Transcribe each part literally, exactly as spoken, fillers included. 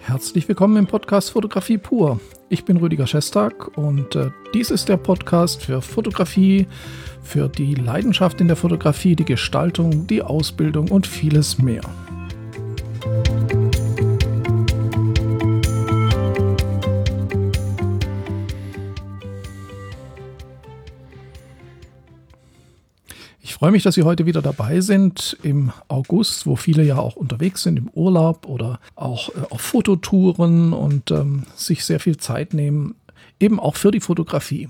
Herzlich willkommen im Podcast Fotografie pur. Ich bin Rüdiger Schestag und äh, dies ist der Podcast für Fotografie, für die Leidenschaft in der Fotografie, die Gestaltung, die Ausbildung und vieles mehr. Ich freue mich, dass Sie heute wieder dabei sind im August, wo viele ja auch unterwegs sind im Urlaub oder auch äh, auf Fototouren und ähm, sich sehr viel Zeit nehmen, eben auch für die Fotografie.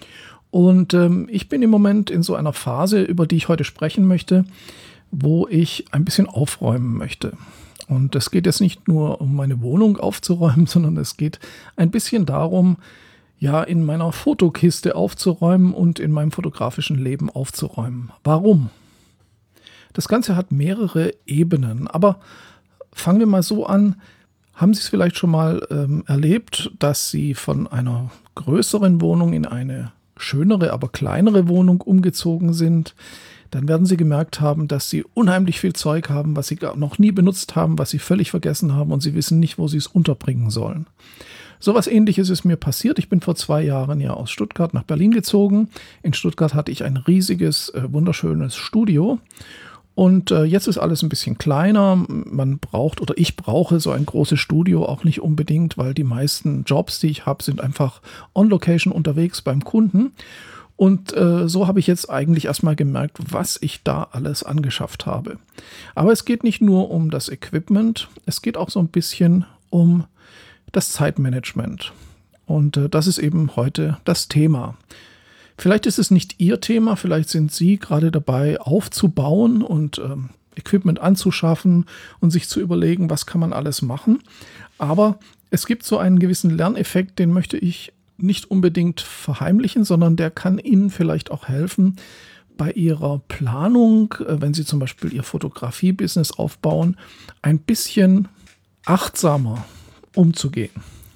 Und ähm, ich bin im Moment in so einer Phase, über die ich heute sprechen möchte, wo ich ein bisschen aufräumen möchte. Und es geht jetzt nicht nur um meine Wohnung aufzuräumen, sondern es geht ein bisschen darum, ja, in meiner Fotokiste aufzuräumen und in meinem fotografischen Leben aufzuräumen. Warum? Das Ganze hat mehrere Ebenen, aber fangen wir mal so an. Haben Sie es vielleicht schon mal ähm, erlebt, dass Sie von einer größeren Wohnung in eine schönere, aber kleinere Wohnung umgezogen sind? Dann werden Sie gemerkt haben, dass Sie unheimlich viel Zeug haben, was Sie gar noch nie benutzt haben, was Sie völlig vergessen haben und Sie wissen nicht, wo Sie es unterbringen sollen. So was Ähnliches ist mir passiert. Ich bin vor zwei Jahren ja aus Stuttgart nach Berlin gezogen. In Stuttgart hatte ich ein riesiges, äh, wunderschönes Studio. Und äh, jetzt ist alles ein bisschen kleiner. Man braucht oder ich brauche so ein großes Studio auch nicht unbedingt, weil die meisten Jobs, die ich habe, sind einfach on-location unterwegs beim Kunden. Und äh, so habe ich jetzt eigentlich erstmal gemerkt, was ich da alles angeschafft habe. Aber es geht nicht nur um das Equipment, es geht auch so ein bisschen um das Zeitmanagement. Und äh, das ist eben heute das Thema. Vielleicht ist es nicht Ihr Thema, vielleicht sind Sie gerade dabei aufzubauen und ähm, Equipment anzuschaffen und sich zu überlegen, was kann man alles machen. Aber es gibt so einen gewissen Lerneffekt, den möchte ich nicht unbedingt verheimlichen, sondern der kann Ihnen vielleicht auch helfen, bei Ihrer Planung, äh, wenn Sie zum Beispiel Ihr Fotografie-Business aufbauen, ein bisschen achtsamer umzugehen.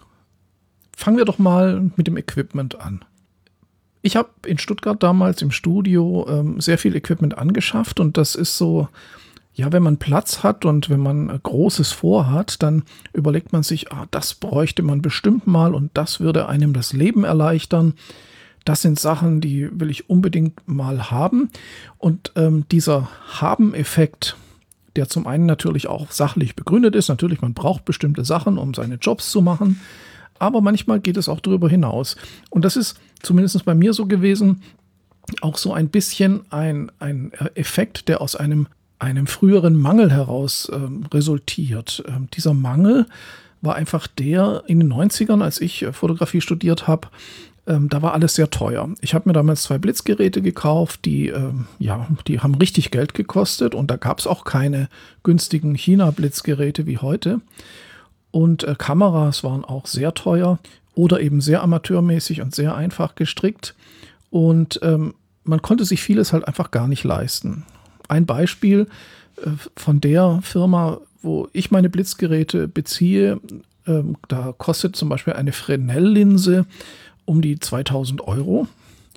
Fangen wir doch mal mit dem Equipment an. Ich habe in Stuttgart damals im Studio ähm, sehr viel Equipment angeschafft und das ist so, ja, wenn man Platz hat und wenn man äh, Großes vorhat, dann überlegt man sich, ah, das bräuchte man bestimmt mal und das würde einem das Leben erleichtern. Das sind Sachen, die will ich unbedingt mal haben und ähm, dieser Haben-Effekt, der zum einen natürlich auch sachlich begründet ist. Natürlich, man braucht bestimmte Sachen, um seine Jobs zu machen. Aber manchmal geht es auch darüber hinaus. Und das ist zumindest bei mir so gewesen, auch so ein bisschen ein, ein Effekt, der aus einem, einem früheren Mangel heraus ähm, resultiert. Ähm, dieser Mangel war einfach der in den neunzigern, als ich äh, Fotografie studiert habe. Ähm, da war alles sehr teuer. Ich habe mir damals zwei Blitzgeräte gekauft, die, ähm, ja, die haben richtig Geld gekostet und da gab es auch keine günstigen China-Blitzgeräte wie heute. Und äh, Kameras waren auch sehr teuer oder eben sehr amateurmäßig und sehr einfach gestrickt. Und ähm, man konnte sich vieles halt einfach gar nicht leisten. Ein Beispiel äh, von der Firma, wo ich meine Blitzgeräte beziehe, äh, da kostet zum Beispiel eine Fresnel-Linse um die zweitausend Euro.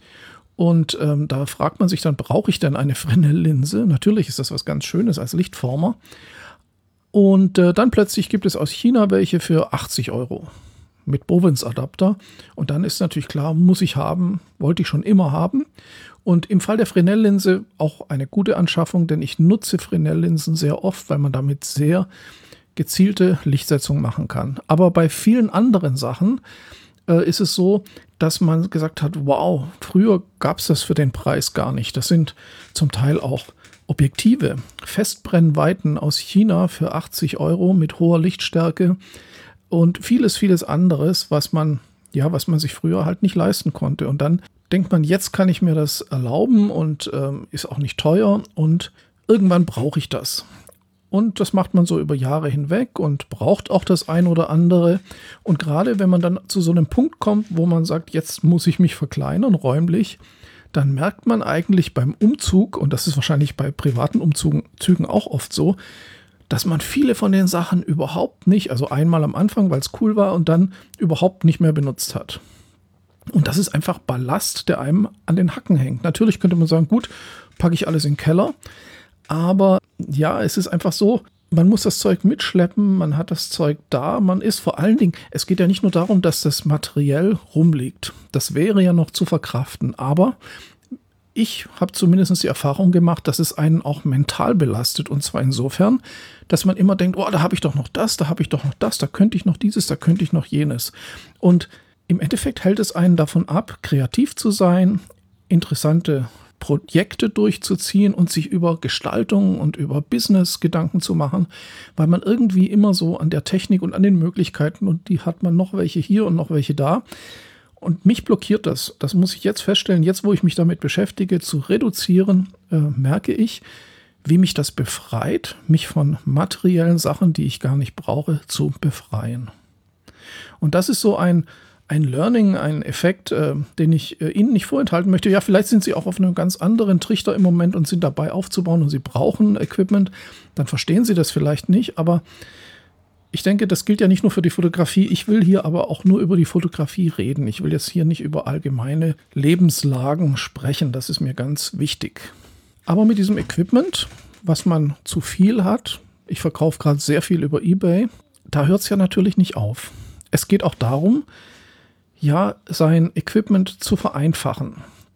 Und ähm, da fragt man sich dann, brauche ich denn eine Fresnel-Linse? Natürlich ist das was ganz Schönes als Lichtformer. Und äh, dann plötzlich gibt es aus China welche für achtzig Euro mit Bovens-Adapter. Und dann ist natürlich klar, muss ich haben, wollte ich schon immer haben. Und im Fall der Fresnel-Linse auch eine gute Anschaffung, denn ich nutze Fresnel-Linsen sehr oft, weil man damit sehr gezielte Lichtsetzung machen kann. Aber bei vielen anderen Sachen ist es so, dass man gesagt hat, wow, früher gab es das für den Preis gar nicht. Das sind zum Teil auch Objektive, Festbrennweiten aus China für achtzig Euro mit hoher Lichtstärke und vieles, vieles anderes, was man, ja, was man sich früher halt nicht leisten konnte. Und dann denkt man, jetzt kann ich mir das erlauben und ähm, ist auch nicht teuer und irgendwann brauche ich das. Und das macht man so über Jahre hinweg und braucht auch das ein oder andere. Und gerade wenn man dann zu so einem Punkt kommt, wo man sagt, jetzt muss ich mich verkleinern räumlich, dann merkt man eigentlich beim Umzug, und das ist wahrscheinlich bei privaten Umzügen auch oft so, dass man viele von den Sachen überhaupt nicht, also einmal am Anfang, weil es cool war und dann überhaupt nicht mehr benutzt hat. Und das ist einfach Ballast, der einem an den Hacken hängt. Natürlich könnte man sagen, gut, packe ich alles in den Keller. Aber ja, es ist einfach so, man muss das Zeug mitschleppen, man hat das Zeug da, man ist vor allen Dingen, es geht ja nicht nur darum, dass das materiell rumliegt. Das wäre ja noch zu verkraften, aber ich habe zumindest die Erfahrung gemacht, dass es einen auch mental belastet, und zwar insofern, dass man immer denkt, oh, da habe ich doch noch das, da habe ich doch noch das, da könnte ich noch dieses, da könnte ich noch jenes. Und im Endeffekt hält es einen davon ab, kreativ zu sein, interessante Projekte durchzuziehen und sich über Gestaltung und über Business Gedanken zu machen, weil man irgendwie immer so an der Technik und an den Möglichkeiten, und die hat man noch welche hier und noch welche da. Und mich blockiert das. Das muss ich jetzt feststellen. Jetzt, wo ich mich damit beschäftige, zu reduzieren, äh, merke ich, wie mich das befreit, mich von materiellen Sachen, die ich gar nicht brauche, zu befreien. Und das ist so ein, ein Learning, ein Effekt, äh, den ich äh, Ihnen nicht vorenthalten möchte. Ja, vielleicht sind Sie auch auf einem ganz anderen Trichter im Moment und sind dabei aufzubauen und Sie brauchen Equipment. Dann verstehen Sie das vielleicht nicht, aber ich denke, das gilt ja nicht nur für die Fotografie. Ich will hier aber auch nur über die Fotografie reden. Ich will jetzt hier nicht über allgemeine Lebenslagen sprechen. Das ist mir ganz wichtig. Aber mit diesem Equipment, was man zu viel hat, ich verkaufe gerade sehr viel über eBay, da hört es ja natürlich nicht auf. Es geht auch darum, ja, sein Equipment zu vereinfachen.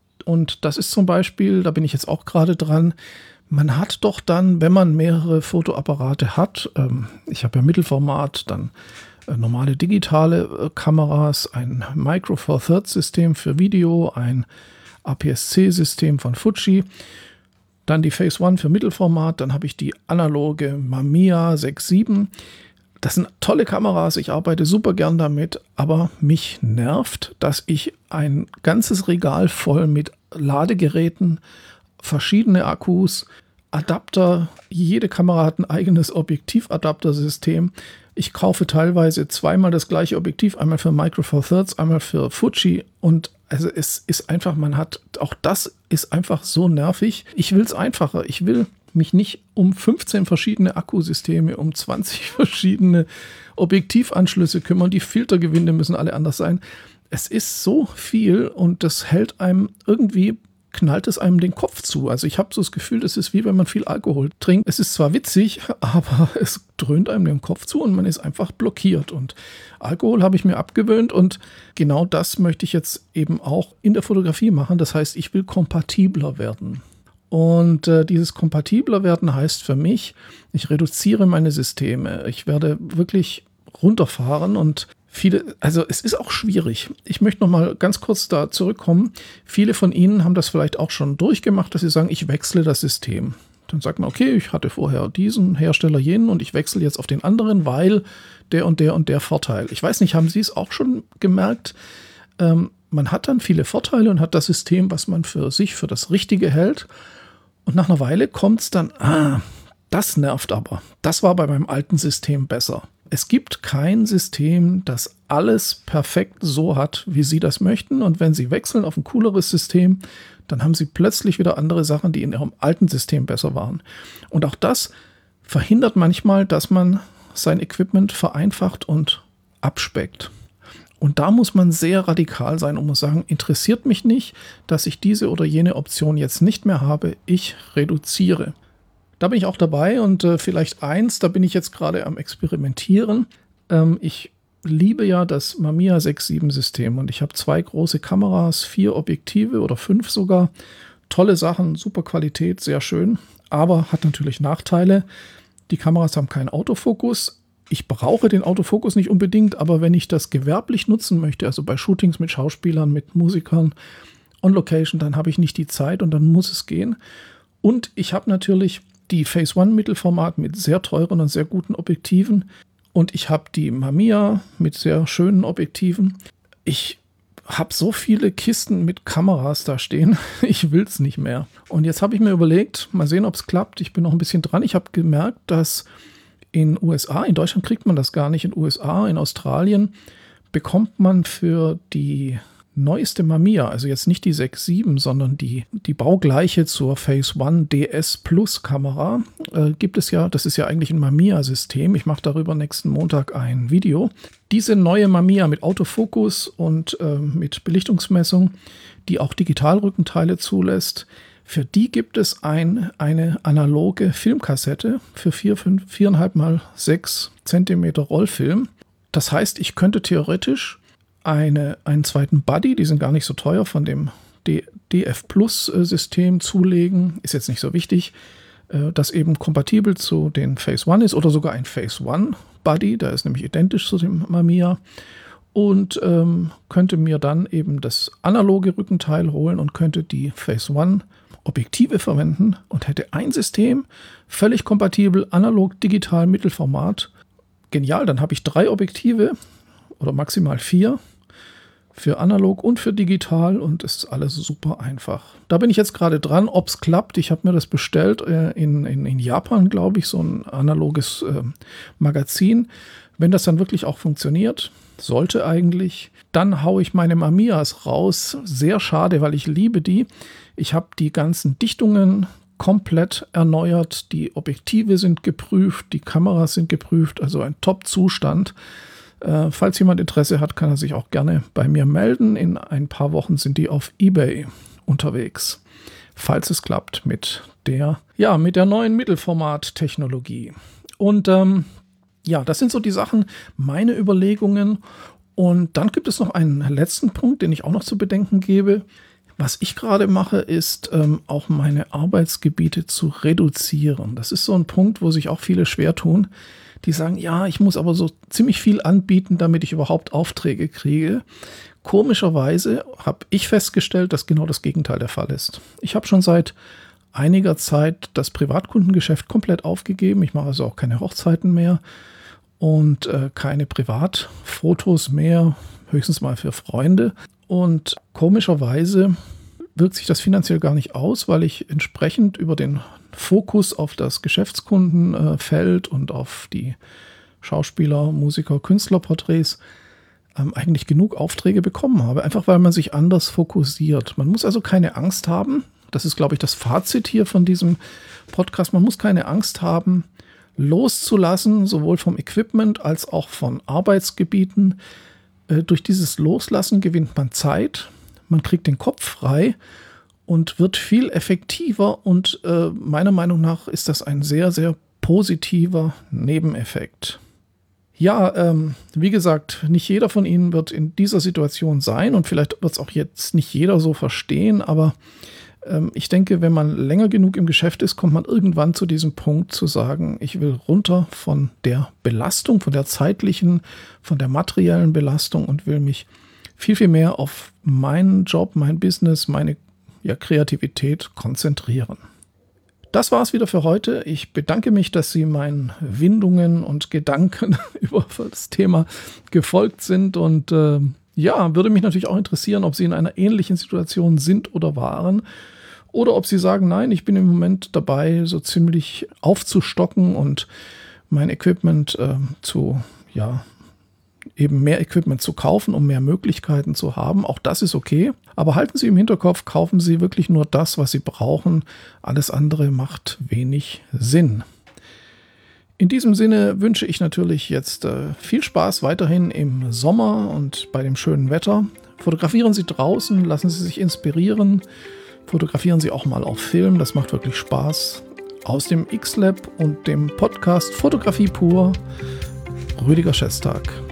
Und das ist zum Beispiel, da bin ich jetzt auch gerade dran, man hat doch dann, wenn man mehrere Fotoapparate hat, ähm, ich habe ja Mittelformat, dann äh, normale digitale äh, Kameras, ein Micro Four Thirds System für Video, ein A P S C System von Fuji, dann die Phase One für Mittelformat, dann habe ich die analoge Mamiya sechs sieben. Das sind tolle Kameras, ich arbeite super gern damit, aber mich nervt, dass ich ein ganzes Regal voll mit Ladegeräten, verschiedene Akkus, Adapter, jede Kamera hat ein eigenes Objektivadaptersystem. Ich kaufe teilweise zweimal das gleiche Objektiv, einmal für Micro Four Thirds, einmal für Fuji, und also es ist einfach, man hat, auch das ist einfach so nervig. Ich will es einfacher, ich will mich nicht um fünfzehn verschiedene Akkusysteme, um zwanzig verschiedene Objektivanschlüsse kümmern, die Filtergewinde müssen alle anders sein. Es ist so viel und das hält einem irgendwie, knallt es einem den Kopf zu. Also ich habe so das Gefühl, das ist wie wenn man viel Alkohol trinkt. Es ist zwar witzig, aber es dröhnt einem den Kopf zu und man ist einfach blockiert. Und Alkohol habe ich mir abgewöhnt und genau das möchte ich jetzt eben auch in der Fotografie machen. Das heißt, ich will kompatibler werden. Und äh, dieses kompatibler werden heißt für mich, ich reduziere meine Systeme. Ich werde wirklich runterfahren und viele, also es ist auch schwierig. Ich möchte noch mal ganz kurz da zurückkommen. Viele von Ihnen haben das vielleicht auch schon durchgemacht, dass sie sagen, ich wechsle das System. Dann sagt man, okay, ich hatte vorher diesen Hersteller, jenen und ich wechsle jetzt auf den anderen, weil der und der und der Vorteil. Ich weiß nicht, haben Sie es auch schon gemerkt? Ähm, man hat dann viele Vorteile und hat das System, was man für sich für das Richtige hält. Und nach einer Weile kommt es dann, ah, das nervt aber. Das war bei meinem alten System besser. Es gibt kein System, das alles perfekt so hat, wie Sie das möchten. Und wenn Sie wechseln auf ein cooleres System, dann haben Sie plötzlich wieder andere Sachen, die in Ihrem alten System besser waren. Und auch das verhindert manchmal, dass man sein Equipment vereinfacht und abspeckt. Und da muss man sehr radikal sein und muss sagen, interessiert mich nicht, dass ich diese oder jene Option jetzt nicht mehr habe. Ich reduziere. Da bin ich auch dabei und äh, vielleicht eins, da bin ich jetzt gerade am Experimentieren. Ähm, ich liebe ja das Mamiya sechs sieben System und ich habe zwei große Kameras, vier Objektive oder fünf sogar. Tolle Sachen, super Qualität, sehr schön, aber hat natürlich Nachteile. Die Kameras haben keinen Autofokus. Ich brauche den Autofokus nicht unbedingt, aber wenn ich das gewerblich nutzen möchte, also bei Shootings mit Schauspielern, mit Musikern, on Location, dann habe ich nicht die Zeit und dann muss es gehen. Und ich habe natürlich die Phase One Mittelformat mit sehr teuren und sehr guten Objektiven und ich habe die Mamiya mit sehr schönen Objektiven. Ich habe so viele Kisten mit Kameras da stehen, ich will es nicht mehr. Und jetzt habe ich mir überlegt, mal sehen, ob es klappt. Ich bin noch ein bisschen dran. Ich habe gemerkt, dass in U S A, in Deutschland kriegt man das gar nicht, in U S A, in Australien bekommt man für die neueste Mamiya, also jetzt nicht die sechs sieben, sondern die, die baugleiche zur Phase One D S Plus Kamera, äh, gibt es ja, das ist ja eigentlich ein Mamiya-System. Ich mache darüber nächsten Montag ein Video. Diese neue Mamiya mit Autofokus und äh, mit Belichtungsmessung, die auch Digitalrückenteile zulässt, Für die gibt es ein, eine analoge Filmkassette für vier, fünf, viereinhalb mal sechs Zentimeter Rollfilm. Das heißt, ich könnte theoretisch eine, einen zweiten Buddy, die sind gar nicht so teuer, von dem D F Plus System zulegen. Ist jetzt nicht so wichtig, das eben kompatibel zu den Phase One ist oder sogar ein Phase One Buddy, der ist nämlich identisch zu dem Mamiya. Und ähm, könnte mir dann eben das analoge Rückenteil holen und könnte die Phase One Objektive verwenden und hätte ein System, völlig kompatibel, analog, digital, Mittelformat. Genial, dann habe ich drei Objektive oder maximal vier für analog und für digital und es ist alles super einfach. Da bin ich jetzt gerade dran, ob es klappt. Ich habe mir das bestellt äh, in, in, in Japan, glaube ich, so ein analoges äh, Magazin. Wenn das dann wirklich auch funktioniert, sollte eigentlich, dann haue ich meine Mamiyas raus. Sehr schade, weil ich liebe die. Ich habe die ganzen Dichtungen komplett erneuert. Die Objektive sind geprüft, die Kameras sind geprüft, also ein Top-Zustand. Äh, falls jemand Interesse hat, kann er sich auch gerne bei mir melden. In ein paar Wochen sind die auf eBay unterwegs, falls es klappt mit der, ja, mit der neuen Mittelformat-Technologie. Und ähm, ja, das sind so die Sachen, meine Überlegungen. Und dann gibt es noch einen letzten Punkt, den ich auch noch zu bedenken gebe. Was ich gerade mache, ist ähm, auch meine Arbeitsgebiete zu reduzieren. Das ist so ein Punkt, wo sich auch viele schwer tun. Die sagen, ja, ich muss aber so ziemlich viel anbieten, damit ich überhaupt Aufträge kriege. Komischerweise habe ich festgestellt, dass genau das Gegenteil der Fall ist. Ich habe schon seit einiger Zeit das Privatkundengeschäft komplett aufgegeben. Ich mache also auch keine Hochzeiten mehr und äh, keine Privatfotos mehr, höchstens mal für Freunde. Und komischerweise wirkt sich das finanziell gar nicht aus, weil ich entsprechend über den Fokus auf das Geschäftskundenfeld und auf die Schauspieler, Musiker, Künstlerporträts ähm, eigentlich genug Aufträge bekommen habe. Einfach weil man sich anders fokussiert. Man muss also keine Angst haben. Das ist, glaube ich, das Fazit hier von diesem Podcast. Man muss keine Angst haben, loszulassen, sowohl vom Equipment als auch von Arbeitsgebieten. Äh, durch dieses Loslassen gewinnt man Zeit, man kriegt den Kopf frei und wird viel effektiver. Und äh, meiner Meinung nach ist das ein sehr, sehr positiver Nebeneffekt. Ja, ähm, wie gesagt, nicht jeder von Ihnen wird in dieser Situation sein und vielleicht wird es auch jetzt nicht jeder so verstehen, aber ich denke, wenn man länger genug im Geschäft ist, kommt man irgendwann zu diesem Punkt zu sagen, ich will runter von der Belastung, von der zeitlichen, von der materiellen Belastung und will mich viel, viel mehr auf meinen Job, mein Business, meine ja, Kreativität konzentrieren. Das war es wieder für heute. Ich bedanke mich, dass Sie meinen Windungen und Gedanken über das Thema gefolgt sind und äh, ja, würde mich natürlich auch interessieren, ob Sie in einer ähnlichen Situation sind oder waren. Oder ob Sie sagen, nein, ich bin im Moment dabei, so ziemlich aufzustocken und mein Equipment äh, zu, ja, eben mehr Equipment zu kaufen, um mehr Möglichkeiten zu haben. Auch das ist okay. Aber halten Sie im Hinterkopf, kaufen Sie wirklich nur das, was Sie brauchen. Alles andere macht wenig Sinn. In diesem Sinne wünsche ich natürlich jetzt äh, viel Spaß weiterhin im Sommer und bei dem schönen Wetter. Fotografieren Sie draußen, lassen Sie sich inspirieren. Fotografieren Sie auch mal auf Film, das macht wirklich Spaß. Aus dem X-Lab und dem Podcast Fotografie pur, Rüdiger Schestag.